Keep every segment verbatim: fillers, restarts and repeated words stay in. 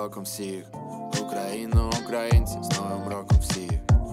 роком всіх. Україну, українці, з новим роком всіх.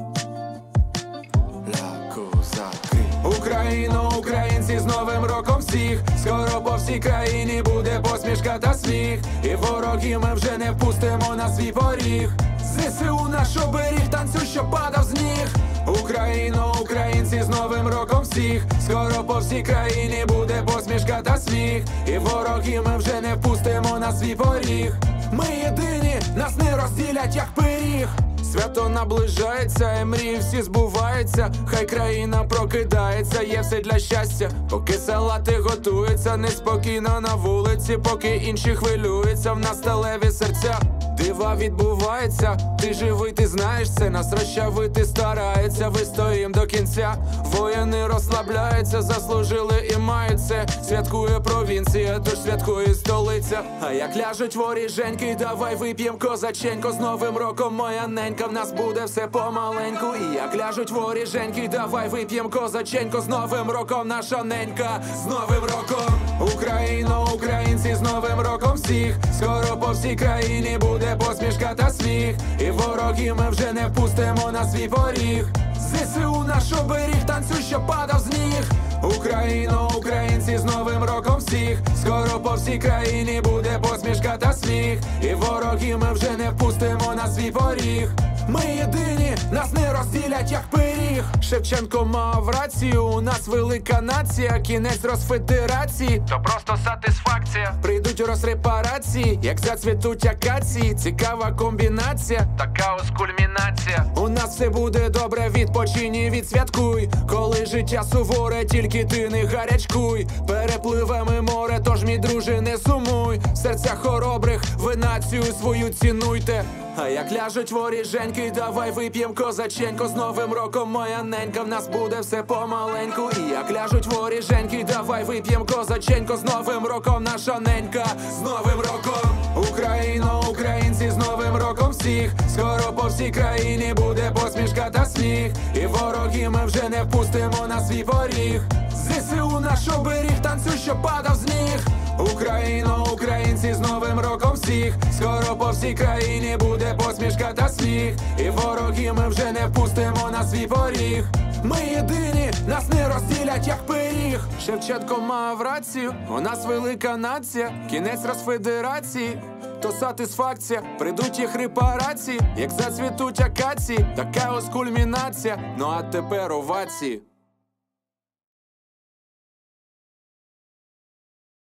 Ля козаки. Україну, українці, з новим роком всіх. Скоро по всій країні буде посмішка та сміх. І ворогів ми вже не впустимо на свій поріг. ЗСУ наш оберіг, танцюй, що падав з ніг. Україну, українці, з новим роком всіх. Скоро по всій країні буде посмішка та сміх. І ворогів ми вже не впустимо на свій поріг. Ми єдині, нас не розділять, як пиріг. Свято наближається, і мрії всі збуваються. Хай країна прокидається, є все для щастя. Поки салати готуються, неспокійно на вулиці. Поки інші хвилюються, в нас сталеві серця. Дива відбувається, ти живий, ти знаєш це. Нас розчавити старається, вистоїм до кінця. Воїни розслабляються, заслужили і мають це. Святкує провінція, тож святкує столиця. А як ляжуть воріженьки, давай вип'єм козаченько. З новим роком, моя ненька, в нас буде все помаленьку. І як ляжуть воріженьки, давай вип'єм козаченько. З новим роком, наша ненька, з новим роком. Україно, українці, з новим роком всіх. Скоро по всій країні буде посмішка та сміх. І ворогів ми вже не впустимо на свій поріг. ЗСУ наш оберіг, танцюй, що падав з ніг. Україно, українці, з новим роком всіх. Скоро по всій країні буде посмішка та сміх. І ворогів ми вже не впустимо на свій поріг. Ми єдині, нас не розділять, як пиріг. Шевченко мав рацію, у нас велика нація. Кінець розфедерації, то просто сатисфакція. Прийдуть розрепарації, як зацвітуть акації. Цікава комбінація, така ось кульмінація. У нас все буде добре, відпочинь і відсвяткуй. Коли життя суворе, тільки ти не гарячкуй. Перепливемо море, тож, мій друже, не сумуй. В серцях хоробрих ви націю свою цінуйте. А як ляжуть воріженьки, давай вип'єм козаченько. З новим роком, моя ненька, в нас буде все помаленьку. І як ляжуть воріженьки, давай вип'єм козаченько. З новим роком, наша ненька, з новим роком. Україно, українці, з новим роком всіх. Скоро по всій країні буде посмішка та сміх. І ворогів ми вже не впустимо на свій поріг. ЗСУ наш оберіг, танцюй, що падав з ніг. Україно, українці, з новим роком всіх. Скоро по всій країні буде посмішка та сміх. І ворогів ми вже не впустимо на свій поріг. Ми єдині, нас не розділять, як пиріг. Шевченко мав рацію, у нас велика нація. Кінець розфедерації, то сатисфакція. Прийдуть їх репарації, як зацвітуть акації. Така ось кульмінація, ну а тепер овації.